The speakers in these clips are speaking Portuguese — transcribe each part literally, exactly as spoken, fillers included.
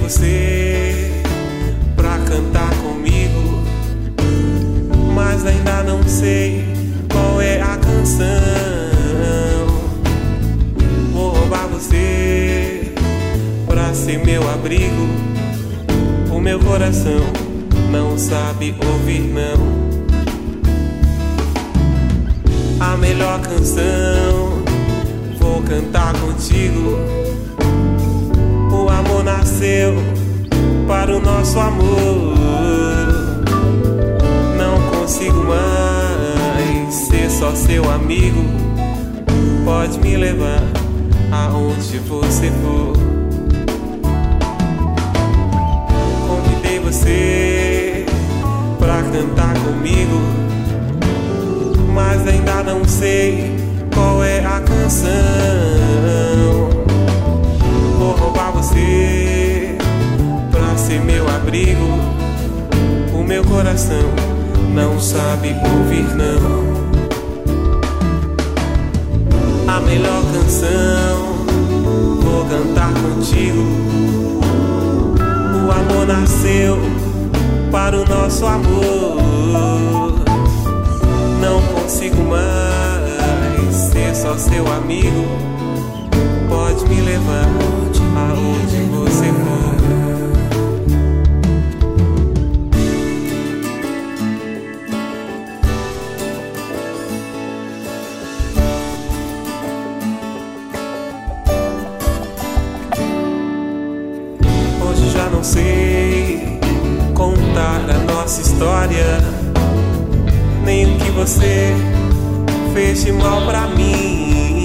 você pra cantar comigo, mas ainda não sei qual é a canção. Vou roubar você pra ser meu abrigo. O meu coração não sabe ouvir não. A melhor canção vou cantar contigo. O amor nasceu para o nosso amor. Não consigo mais ser só seu amigo. Pode me levar aonde você for. Convidei você pra cantar comigo, mas ainda não sei qual é a canção. Vou roubar você pra ser meu abrigo. O meu coração não sabe ouvir não. A melhor canção vou cantar contigo. O amor nasceu para o nosso amor. Não consigo mais ser só seu amigo. Pode me levar aonde você for. Hoje já não sei contar a nossa história, nem o que você fez de mal pra mim.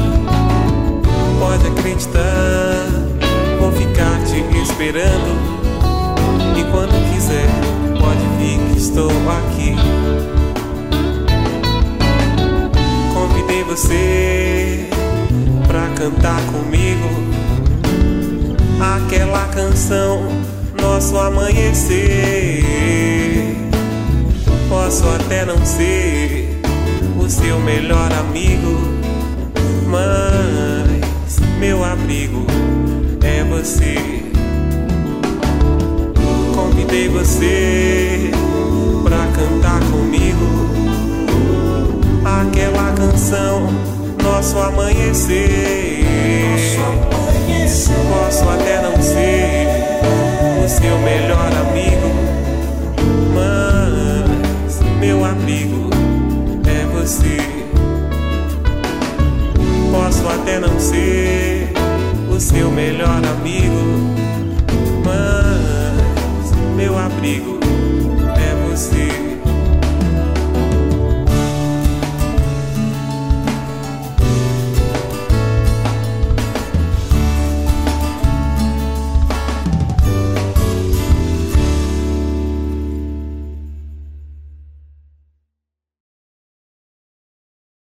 Pode acreditar, vou ficar te esperando. E quando quiser, pode vir que estou aqui. Convidei você pra cantar comigo aquela canção, nosso amanhecer. Posso até não ser o seu melhor amigo, mas meu abrigo é você. Convidei você pra cantar comigo aquela canção, nosso amanhecer. Posso até não ser o seu melhor amigo, mas meu abrigo é você. Posso até não ser o seu melhor amigo, mas meu abrigo é você.